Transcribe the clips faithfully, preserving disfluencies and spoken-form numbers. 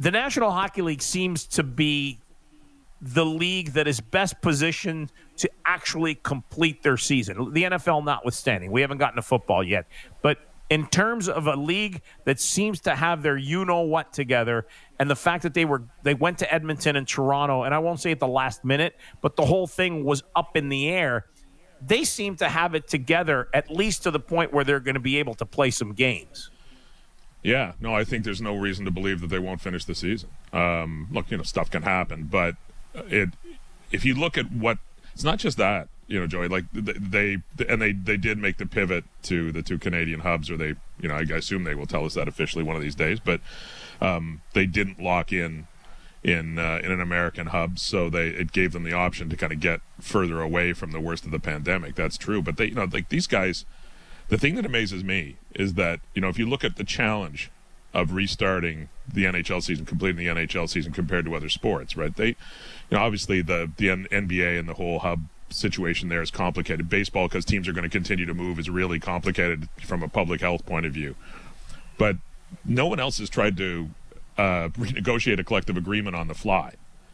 the National Hockey League seems to be the league that is best positioned to actually complete their season. The N F L notwithstanding. We haven't gotten to football yet. But in terms of a league that seems to have their you-know-what together, and the fact that they were they went to Edmonton and Toronto, and I won't say at the last minute, but the whole thing was up in the air, they seem to have it together at least to the point where they're going to be able to play some games. Yeah, no, I think there's no reason to believe that they won't finish the season. Um, look, you know, stuff can happen, but it if you look at what – it's not just that. You know, Joey, like they, they and they, they did make the pivot to the two Canadian hubs, or they, you know, I assume they will tell us that officially one of these days. But um, they didn't lock in in uh, in an American hub, so they it gave them the option to kind of get further away from the worst of the pandemic. That's true, but they, you know, like these guys, the thing that amazes me is that, you know, if you look at the challenge of restarting the N H L season, completing the N H L season compared to other sports, right? They, you know, obviously the the N B A and the whole hub situation there is complicated. Baseball, because teams are going to continue to move, is really complicated from a public health point of view. But no one else has tried to uh, renegotiate a collective agreement on the fly.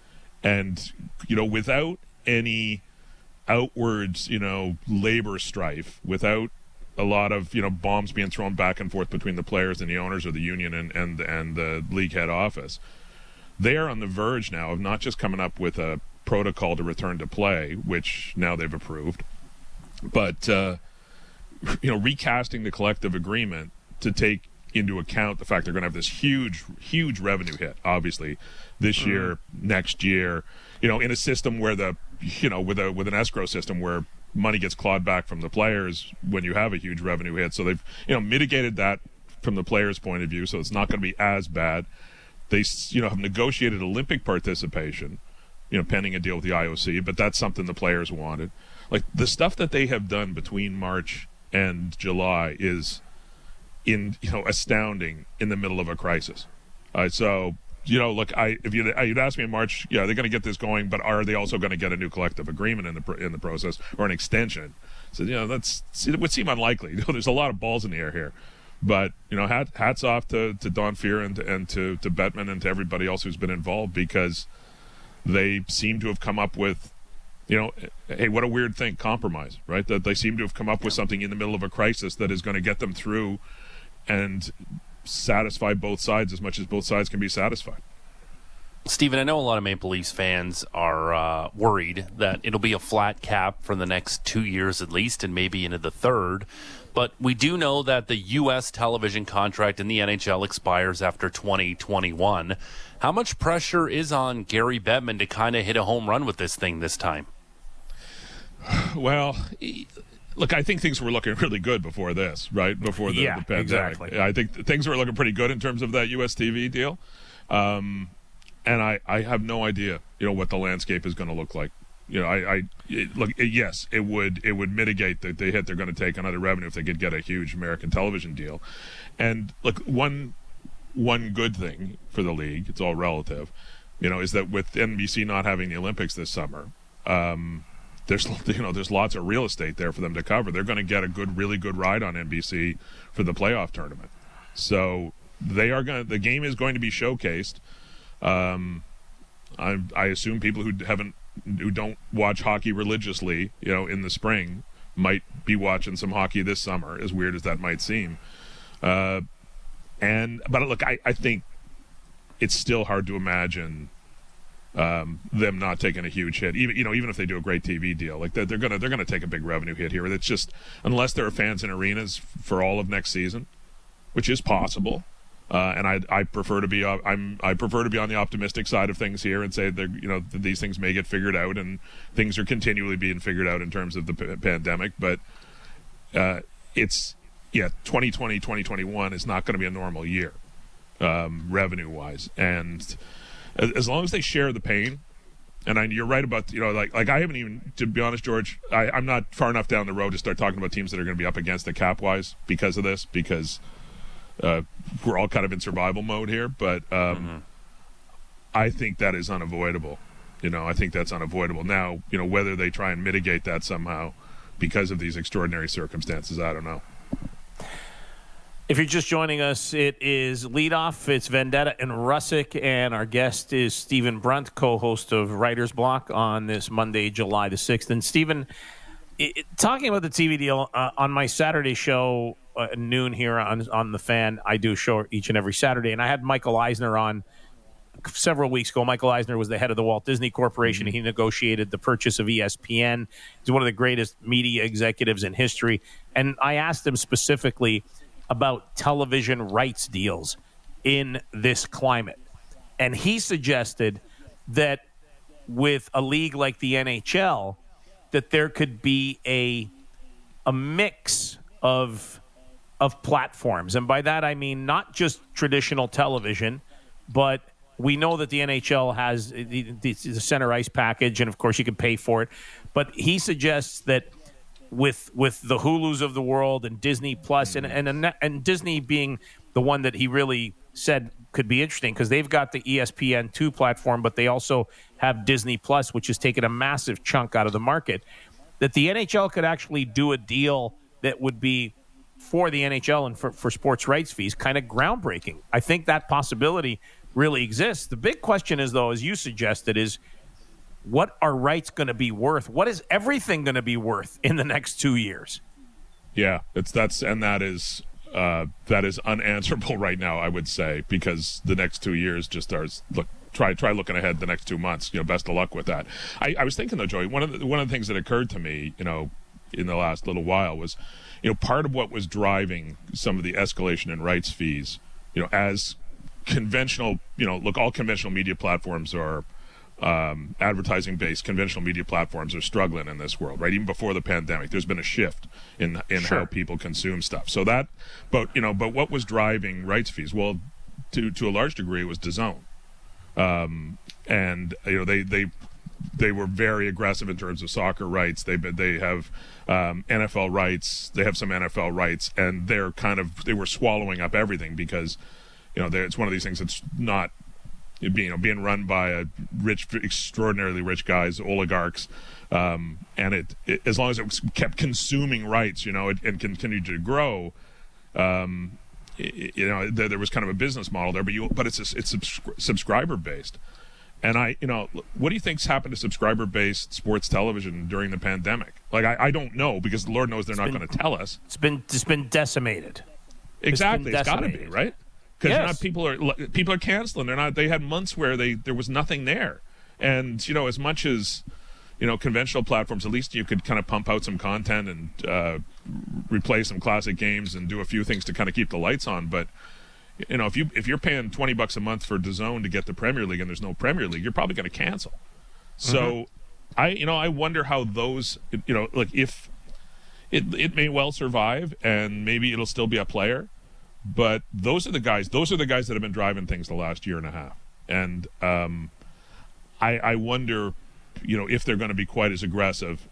And, you know, without any outwards, you know, labor strife, without a lot of, you know, bombs being thrown back and forth between the players and the owners or the union and, and, and the league head office, they are on the verge now of not just coming up with a protocol to return to play, which now they've approved, but uh, you know, recasting the collective agreement to take into account the fact they're going to have this huge, huge revenue hit, obviously, this mm. year, next year, you know, in a system where the, you know, with a with an escrow system where money gets clawed back from the players when you have a huge revenue hit. So they've, you know, mitigated that from the players' point of view, so it's not going to be as bad. They, you know, have negotiated Olympic participation, you know, pending a deal with the I O C, but that's something the players wanted. Like, the stuff that they have done between March and July is, in you know, astounding in the middle of a crisis. Uh, so, you know, look, I if you'd, you'd ask me in March, yeah, they're going to get this going, but are they also going to get a new collective agreement in the in the process, or an extension? So, you know, that's it would seem unlikely. You know, there's a lot of balls in the air here. But, you know, hat, hats off to, to Don Fehr and, and to, to Bettman and to everybody else who's been involved, because they seem to have come up with, you know, hey, what a weird thing, compromise, right? That they seem to have come up with something in the middle of a crisis that is going to get them through and satisfy both sides as much as both sides can be satisfied. Stephen, I know a lot of Maple Leafs fans are uh, worried that it'll be a flat cap for the next two years at least, and maybe into the third. But we do know that the U S television contract in the N H L expires after twenty twenty-one. How much pressure is on Gary Bettman to kind of hit a home run with this thing this time? Well, look, I think things were looking really good before this, right? Before the, yeah, the pandemic. Exactly. I think things were looking pretty good in terms of that U S T V deal. Um, and I, I have no idea, you know, what the landscape is going to look like. You know, I, I it, look, it, yes, it would it would mitigate the, the hit they're going to take on other revenue if they could get a huge American television deal. And look, one one good thing for the league, it's all relative, you know, is that with N B C not having the Olympics this summer, um, there's you know there's lots of real estate there for them to cover. They're going to get a good, really good ride on N B C for the playoff tournament. So they are going. The game is going to be showcased. Um, I, I assume people who haven't. who don't watch hockey religiously, you know, in the spring, might be watching some hockey this summer, as weird as that might seem. Uh, and but look, I, I think it's still hard to imagine um, them not taking a huge hit. Even you know, even if they do a great T V deal, like they're, they're gonna they're gonna take a big revenue hit here. It's just, unless there are fans in arenas for all of next season, which is possible. Uh, and I, I prefer to be uh, I'm I prefer to be on the optimistic side of things here and say that, you know, that these things may get figured out, and things are continually being figured out in terms of the p- pandemic. But uh, it's yeah, twenty twenty, twenty twenty-one is not going to be a normal year, um, revenue wise, and as, as long as they share the pain. And I, you're right about, you know, like like I haven't even, to be honest, George, I, I'm not far enough down the road to start talking about teams that are going to be up against the cap wise because of this, because. Uh, we're all kind of in survival mode here, but um, mm-hmm. I think that is unavoidable. You know, I think that's unavoidable. Now, you know, whether they try and mitigate that somehow because of these extraordinary circumstances, I don't know. If you're just joining us, it is Leadoff. It's Vendetta and Russick, and our guest is Stephen Brunt, co-host of Writer's Block on this Monday, July the sixth. And Stephen, it, talking about the T V deal, uh, on my Saturday show uh, at noon here on, on The Fan, I do a show each and every Saturday, and I had Michael Eisner on several weeks ago. Michael Eisner was the head of the Walt Disney Corporation. Mm-hmm. He negotiated the purchase of E S P N. He's one of the greatest media executives in history. And I asked him specifically about television rights deals in this climate. And he suggested that with a league like the N H L, that there could be a a mix of of platforms. And by that I mean not just traditional television, but we know that the N H L has the, the, the center ice package, and of course you can pay for it. But he suggests that with with the Hulus of the world and Disney Plus, and and and Disney being the one that he really said could be interesting because they've got the E S P N two platform, but they also have Disney Plus, which has taken a massive chunk out of the market, that the N H L could actually do a deal that would be for the N H L and for, for sports rights fees, kind of groundbreaking. I think that possibility really exists. The big question is, though, as you suggested, is what are rights going to be worth? What is everything going to be worth in the next two years? Yeah, it's that's and that is uh, that is unanswerable right now, I would say, because the next two years just are look. Try try looking ahead the next two months. You know, best of luck with that. I, I was thinking though, Joey, one of the, one of the things that occurred to me, you know, in the last little while was, you know, part of what was driving some of the escalation in rights fees, you know, as conventional, you know, look, all conventional media platforms are um, advertising-based. Conventional media platforms are struggling in this world, right? Even before the pandemic, there's been a shift in in sure. how people consume stuff. So that, but you know, but what was driving rights fees? Well, to to a large degree, it was DAZN. Um, and you know they, they they were very aggressive in terms of soccer rights. They they have um, N F L rights. They have some N F L rights, and they're kind of they were swallowing up everything because you know it's one of these things that's not being you know being run by a rich, extraordinarily rich guys, oligarchs, um, and it, it as long as it kept consuming rights, you know, it, and continued to grow. Um, You know, there, there was kind of a business model there, but you, but it's a, it's subscri- subscriber based, and I, you know, what do you think's happened to subscriber based sports television during the pandemic? Like, I, I don't know because Lord knows they're it's not going to tell us. It's been it's been decimated. Exactly, it's, it's got to be right because yes. not people are people are canceling. They're not. They had months where they there was nothing there, and you know, as much as you know, conventional platforms, at least you could kind of pump out some content and uh, replay some classic games and do a few things to kind of keep the lights on. But you know, if you if you're paying twenty bucks a month for DAZN to get the Premier League and there's no Premier League, you're probably going to cancel. So, mm-hmm. I you know I wonder how those you know like if it it may well survive and maybe it'll still be a player, but those are the guys. Those are the guys that have been driving things the last year and a half, and um, I I wonder. You know, if they're going to be quite as aggressive,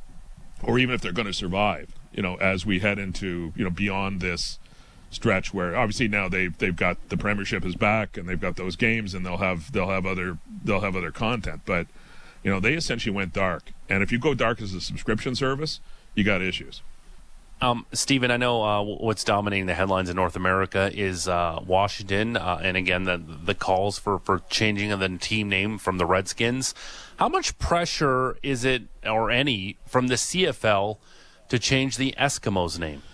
or even if they're going to survive, you know, as we head into, you know, beyond this stretch where obviously now they've they've got the Premiership is back and they've got those games and they'll have they'll have other they'll have other content, but you know they essentially went dark, and if you go dark as a subscription service, you got issues. Um, Stephen, I know uh, what's dominating the headlines in North America is uh, Washington, uh, and again, the the calls for, for changing of the team name from the Redskins. How much pressure is it, or any, from the C F L to change the Eskimos name?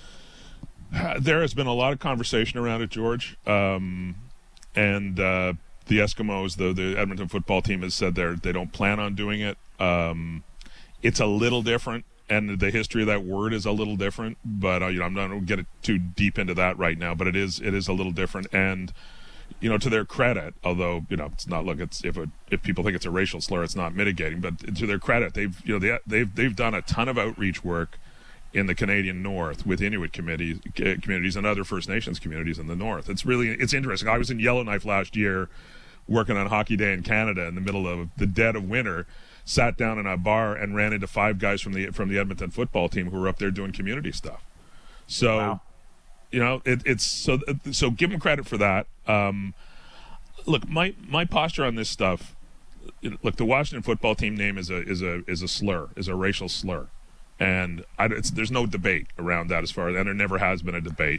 There has been a lot of conversation around it, George, um, and uh, the Eskimos, the, the Edmonton football team, has said they they don't plan on doing it. Um, it's a little different. And the history of that word is a little different, but uh, you know I'm not going to get it too deep into that right now. But it is it is a little different, and you know to their credit, although you know it's not look it's if it, if people think it's a racial slur, it's not mitigating. But to their credit, they've you know they, they've they've done a ton of outreach work in the Canadian North with Inuit committees, communities and other First Nations communities in the North. It's really it's interesting. I was in Yellowknife last year, working on Hockey Day in Canada in the middle of the dead of winter. Sat down in a bar and ran into five guys from the from the Edmonton football team who were up there doing community stuff. So, wow. you know, it, it's so so. Give them credit for that. Um, look, my my posture on this stuff. Look, the Washington football team name is a is a is a slur, is a racial slur, and I, it's, there's no debate around that as far as, and there never has been a debate.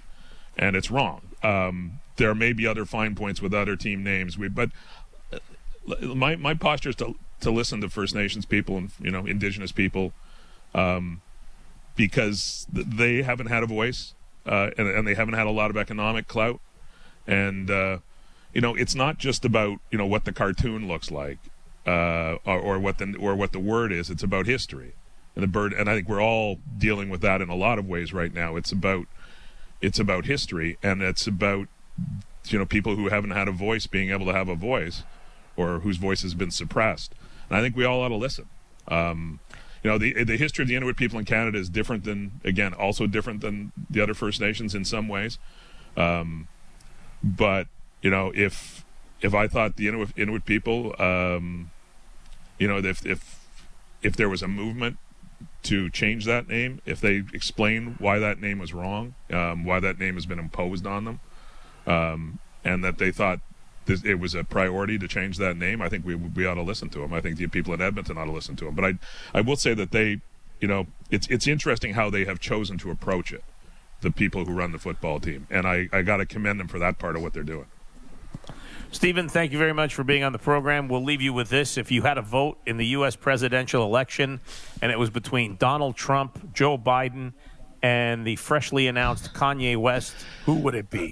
and it's wrong. Um, there may be other fine points with other team names, we, but my my posture is to to listen to First Nations people and you know Indigenous people, um, because they haven't had a voice, uh, and, and they haven't had a lot of economic clout, and uh, you know it's not just about you know what the cartoon looks like, uh, or, or what the or what the word is. It's about history, and the bird. And I think we're all dealing with that in a lot of ways right now. It's about it's about history, and it's about you know people who haven't had a voice being able to have a voice, or whose voice has been suppressed. And I think we all ought to listen. Um, you know, the the history of the Inuit people in Canada is different than, again, also different than the other First Nations in some ways. Um, but, you know, if if I thought the Inuit, Inuit people, um, you know, if, if if there was a movement to change that name, if they explain why that name was wrong, um, why that name has been imposed on them, um, and that they thought this, it was a priority to change that name, I think we we ought to listen to them. I think the people in Edmonton ought to listen to them. But I I will say that they, you know, it's it's interesting how they have chosen to approach it, the people who run the football team. And I, I got to commend them for that part of what they're doing. Stephen, thank you very much for being on the program. We'll leave you with this. If you had a vote in the U S presidential election and it was between Donald Trump, Joe Biden, and the freshly announced Kanye West, who would it be?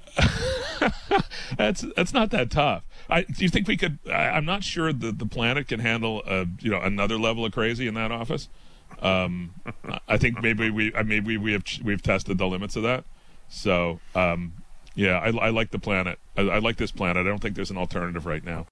that's that's not that tough. I, do you think we could? I, I'm not sure that the planet can handle a, you know another level of crazy in that office. Um, I think maybe we maybe we have we've tested the limits of that. So um, yeah, I, I like the planet. I, I like this planet. I don't think there's an alternative right now.